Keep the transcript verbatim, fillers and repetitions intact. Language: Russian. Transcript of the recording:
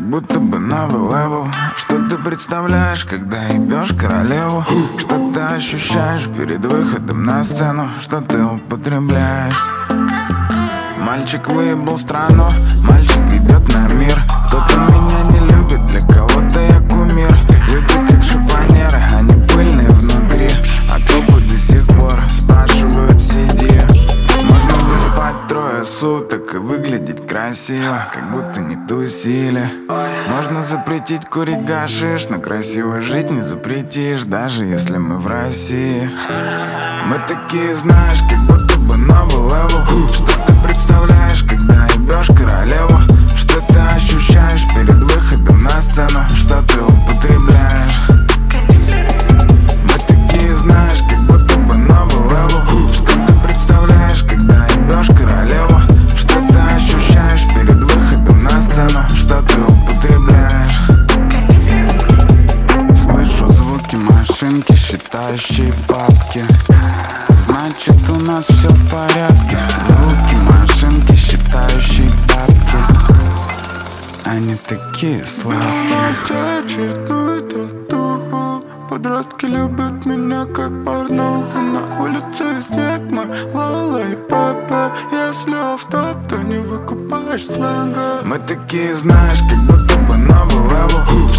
будто бы новый левел. Что ты представляешь, когда ебешь королеву? Что ты ощущаешь перед выходом на сцену? Что ты употребляешь? Мальчик выебал страну, мальчик идет на мир. Кто-то меня не любит, для кого-то я кумир. Люди как шифонеры, они пыльные внутри. А копы до сих пор спрашивают сиди. Можно не спать трое суток и выглядеть красиво, как будто не тусили. Можно запретить курить гашиш, но красиво жить не запретишь, даже если мы в России. Мы такие, знаешь, как будто бы новый левел. Что ты представляешь, когда ебешь королеву? Что ты ощущаешь перед выходом на сцену? Что ты употребляешь? Мы такие, знаешь, как будто бы новый левел. Что ты представляешь, когда ебешь королеву? Что ты ощущаешь перед выходом на сцену? Что ты употребляешь? Слышу звуки машинки, считающие папки. Значит, у нас все в порядке. Звуки машинки, считающие бабки. Они такие сладкие. Очередную татуху. Подростки любят меня как порнуху. На улице снег, мой Лола и Пепе. Если офф-топ, то не выкупаешь сленга. Мы такие, знаешь, как будто бы новый левел.